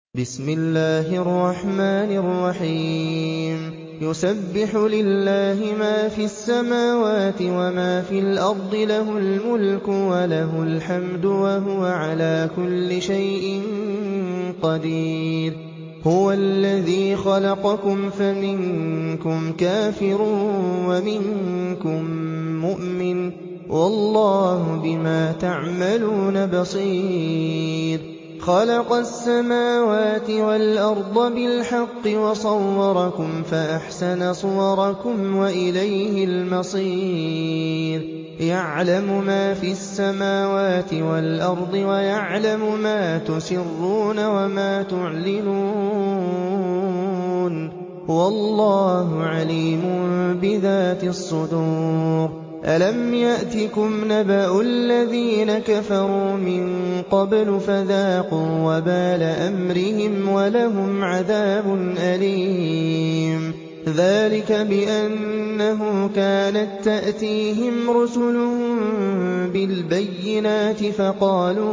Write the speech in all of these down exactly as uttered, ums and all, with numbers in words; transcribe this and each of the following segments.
بِسْمِ اللَّهِ الرَّحْمَٰنِ الرَّحِيمِ يُسَبِّحُ لِلَّهِ مَا فِي السَّمَاوَاتِ وَمَا فِي الْأَرْضِ ۖ لَهُ الْمُلْكُ وَلَهُ الْحَمْدُ ۖ وَهُوَ عَلَىٰ كُلِّ شَيْءٍ قَدِيرٌ هُوَ الَّذِي خَلَقَكُمْ فَمِنكُمْ كَافِرٌ وَمِنكُم مُّؤْمِنٌ ۚ وَاللَّهُ بِمَا تَعْمَلُونَ بَصِيرٌ خَلَقَ السَّمَاوَاتِ وَالْأَرْضَ بِالْحَقِّ وَصَوَّرَكُمْ فَأَحْسَنَ صُوَرَكُمْ ۖ وَإِلَيْهِ الْمَصِيرُ يَعْلَمُ مَا فِي السَّمَاوَاتِ وَالْأَرْضِ وَيَعْلَمُ مَا تُسِرُّونَ وَمَا تُعْلِنُونَ ۚ وَاللَّهُ عَلِيمٌ بِذَاتِ الصُّدُورِ أَلَمْ يَأْتِكُمْ نَبَأُ الَّذِينَ كَفَرُوا مِن قَبْلُ فَذَاقُوا وَبَالَ أَمْرِهِمْ وَلَهُمْ عَذَابٌ أَلِيمٌ ذَٰلِكَ بِأَنَّهُ كَانَت تَّأْتِيهِمْ رُسُلُهُم بِالْبَيِّنَاتِ فَقَالُوا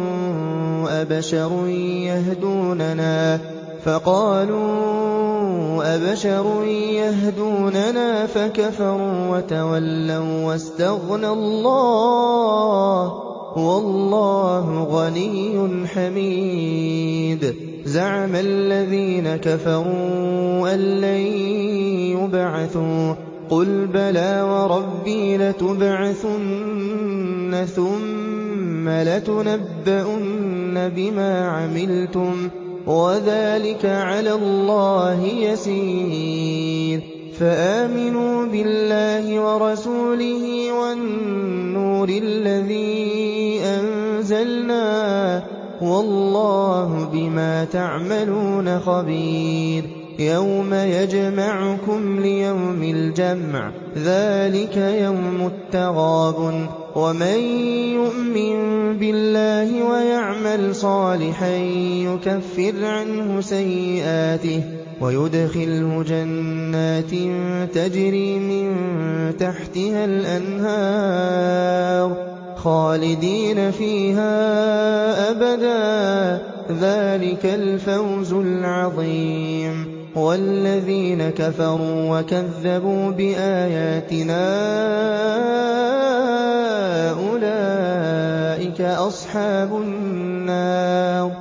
أَبَشَرٌ يَهْدُونَنَا فَكَفَرُوا وَتَوَلَّوا وَّاسْتَغْنَى اللَّهُ ۚ وَاللَّهُ غَنِيٌّ حَمِيدٌ زَعَمَ الَّذِينَ كَفَرُوا أَن لَّن يُبْعَثُوا ۚ قُلْ بَلَىٰ وَرَبِّي لَتُبْعَثُنَّ ثُمَّ لَتُنَبَّؤُنَّ بِمَا عَمِلْتُمْ ۚ وَذَٰلِكَ عَلَى اللَّهِ يَسِيرٌ فَآمِنُوا بِاللَّهِ وَرَسُولِهِ وَالنُّورِ الَّذِي أَنزَلْنَا ۚ وَاللَّهُ بِمَا تَعْمَلُونَ خَبِيرٌ يَوْمَ يَجْمَعُكُمْ لِيَوْمِ الْجَمْعِ ۖ ذَٰلِكَ يَوْمُ التَّغَابُنِ ۗ وَمَن يُؤْمِن بِاللَّهِ وَيَعْمَلْ صَالِحًا يُكَفِّرْ عَنْهُ سَيِّئَاتِهِ وَيُدْخِلْهُ جَنَّاتٍ تَجْرِي مِن تَحْتِهَا الْأَنْهَارُ خَالِدِينَ فِيهَا أَبَدًا ۚ ذَٰلِكَ الْفَوْزُ الْعَظِيمُ وَالَّذِينَ كَفَرُوا وَكَذَّبُوا بِآيَاتِنَا أُولَٰئِكَ أَصْحَابُ النَّارِ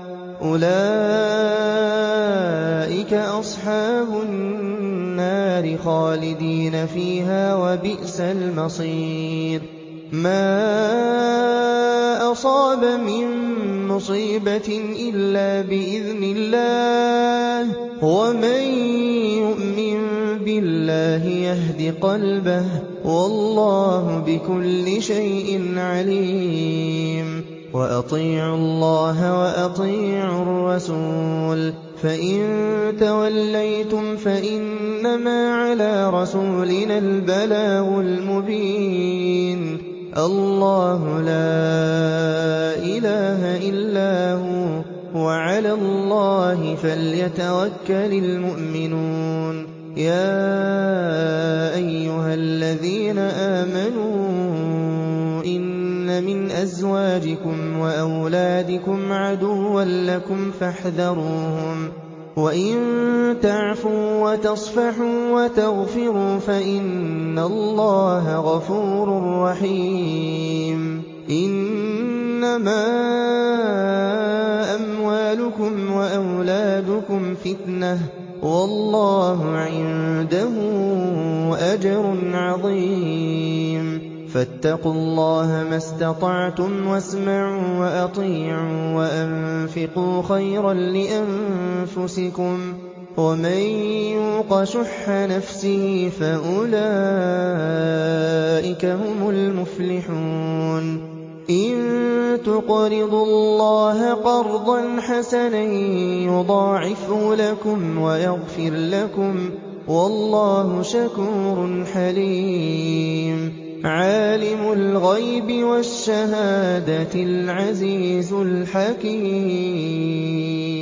أُولَٰئِكَ أَصْحَابُ النَّارِ خَالِدِينَ فِيهَا ۖ وَبِئْسَ الْمَصِيرُ مَا أَصَابَ مِن مُّصِيبَةٍ إِلَّا بِإِذْنِ اللَّهِ ۗ وَمَن يُؤْمِن بِاللَّهِ يَهْدِ قَلْبَهُ ۚ وَاللَّهُ بِكُلِّ شَيْءٍ عَلِيمٌ وَأَطِيعُوا اللَّهَ وَأَطِيعُوا الرَّسُولَ ۚ فَإِن تَوَلَّيْتُمْ فَإِنَّمَا عَلَىٰ رَسُولِنَا الْبَلَاغُ الْمُبِينُ اللَّهُ لَا إِلَٰهَ إِلَّا هُوَ ۚ وَعَلَى اللَّهِ فَلْيَتَوَكَّلِ الْمُؤْمِنُونَ يَا أَيُّهَا الَّذِينَ آمَنُوا إِنَّ مِنْ أَزْوَاجِكُمْ وَأَوْلَادِكُمْ عَدُوًّا لَّكُمْ فَاحْذَرُوهُمْ ۚ وَإِن تَعْفُوا وَتَصْفَحُوا وَتَغْفِرُوا فَإِنَّ اللَّهَ غَفُورٌ رَّحِيمٌ إِنَّمَا أَمْوَالُكُمْ وَأَوْلَادُكُمْ فِتْنَةٌ ۚ وَاللَّهُ عِندَهُ أَجْرٌ عَظِيمٌ فَاتَّقُوا اللَّهَ مَا اسْتَطَعْتُمْ وَاسْمَعُوا وَأَطِيعُوا وَأَنفِقُوا خَيْرًا لِّأَنفُسِكُمْ ۗ وَمَن يُوقَ شُحَّ نَفْسِهِ فَأُولَٰئِكَ هُمُ الْمُفْلِحُونَ إِن تُقْرِضُوا اللَّهَ قَرْضًا حَسَنًا يُضَاعِفْهُ لَكُمْ وَيَغْفِرْ لَكُمْ ۚ وَاللَّهُ شَكُورٌ حَلِيمٌ عَالِمُ الْغَيْبِ وَالشَّهَادَةِ الْعَزِيزُ الْحَكِيمُ